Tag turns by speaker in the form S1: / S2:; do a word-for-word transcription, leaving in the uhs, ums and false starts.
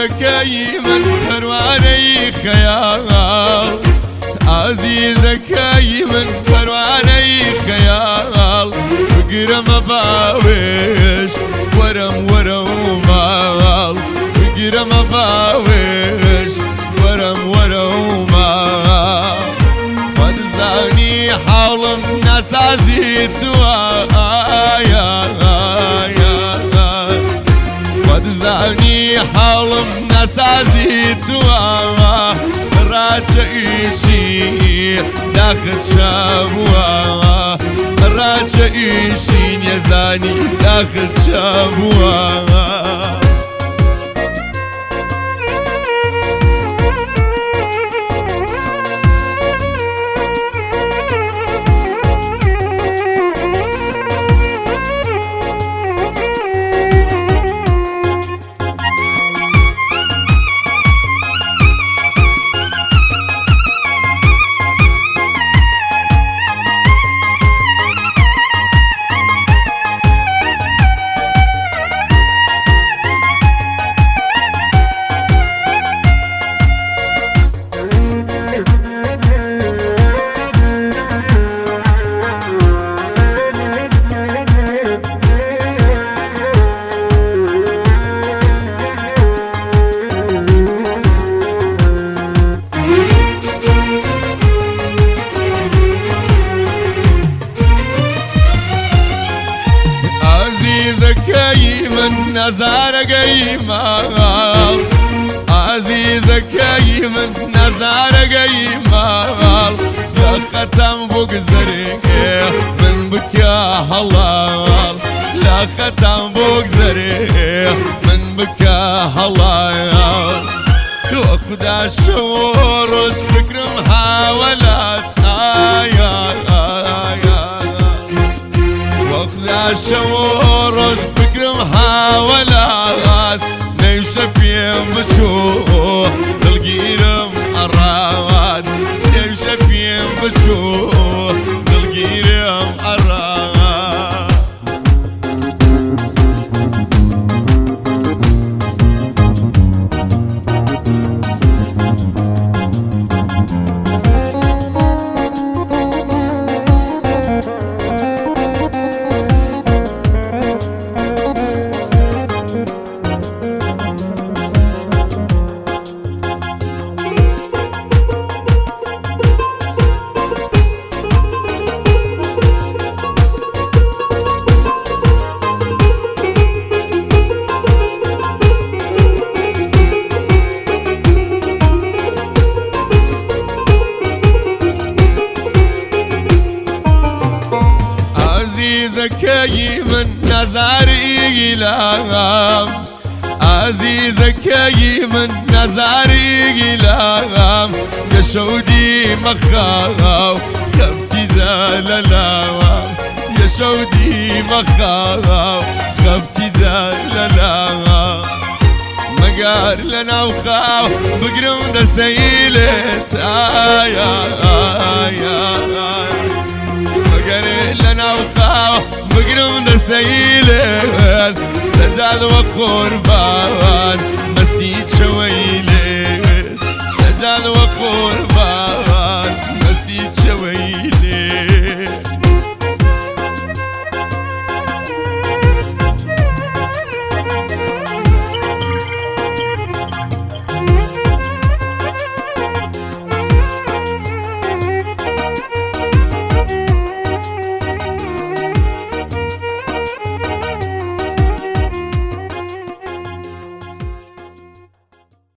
S1: عزيزك من پروانه خيال عزيزك من پروانه خيال بقرم باوش ورم ورم مال بقرم باوش ورم ورم مال ودزاني حالم نسازي توايا ودزاني حالم نسازي توا راجعيشي داخل شابوا راجعيشي يزاني داخل شابوا من نزار قيمال عزيزك من نزار قيمال يا ختم فوق زريق من بكا هلال لا ختم فوق زريق من بكا هلال واخد الشهور وش فكر محاولات آيا آيا واخد الشهور وش فكر محاولات نيشف يمشوه بالقيرم أراد نيشف يمشوه بالقيرم أراد عزيزك من نزار إيلام عزيزك من نزار إيلام يا شودي مخاو خفتي ذا للاوام يا شودي مخاو خفتي ذا للاوام مقار لنا وخاو بقرم ذا سيلت آيا آيا مقار لنا وخاو بقرم ذا سيلت سجاد وقربا